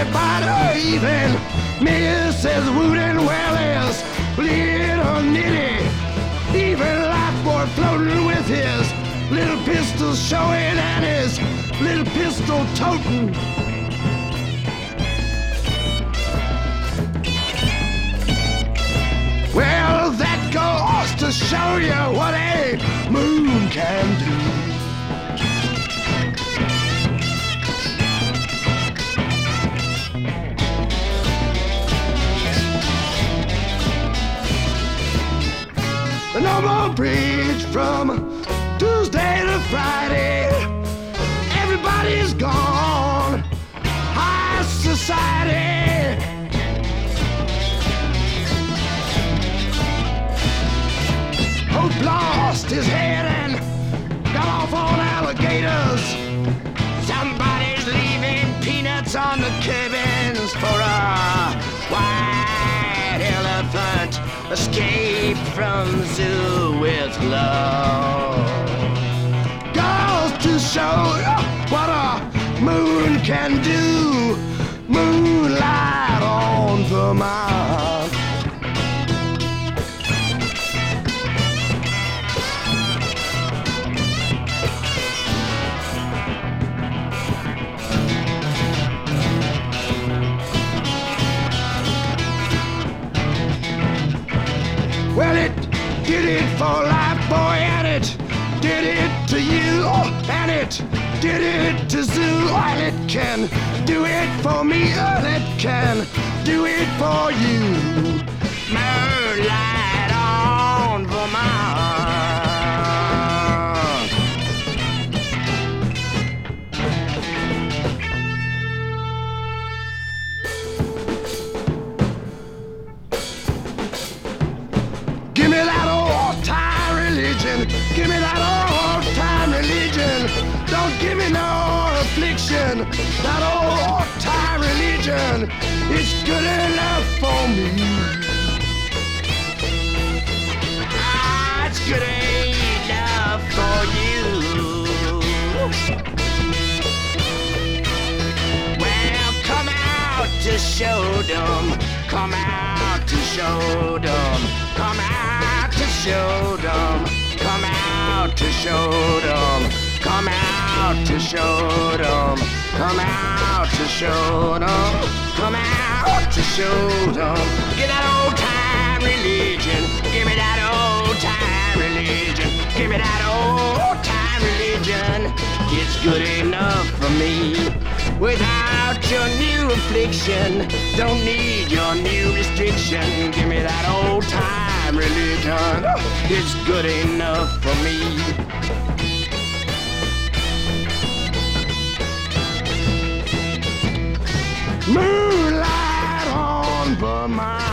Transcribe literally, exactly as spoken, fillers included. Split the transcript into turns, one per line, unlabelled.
everybody, even Missus Wooden Welles, little Nitty, even Life Boy floating with his little pistol showing and his little pistol toting. Well, that goes to show you what a moon can do. No more bridge from Tuesday to Friday. Everybody's gone. High society. Hope lost his head and got off on alligators. Somebody's leaving peanuts on the cabins for a white elephant escaped from zoo with love. Goes to show what a moon can do. Moonlight on Vermont. Well, it did it for Life Boy, and it did it to you, and it did it to Zoo, and it can do it for me, and it can do it for you. Moonlight on Vermont. Give me that old-time religion. Give me that old-time religion. Don't give me no affliction. That old-time religion is good enough for me. Ah, it's good enough for you. Well, come out to show them. Come out to show them. Come out to show them. Come out to show them. Come out to show them. Come out to show them. Come out to show them. Give that old time religion. Give me that old time religion. Give me that old time religion. It's good enough for me. Without your new affliction, don't need your new restriction. Give me that old time religion. It's good enough for me. Moonlight on Vermont.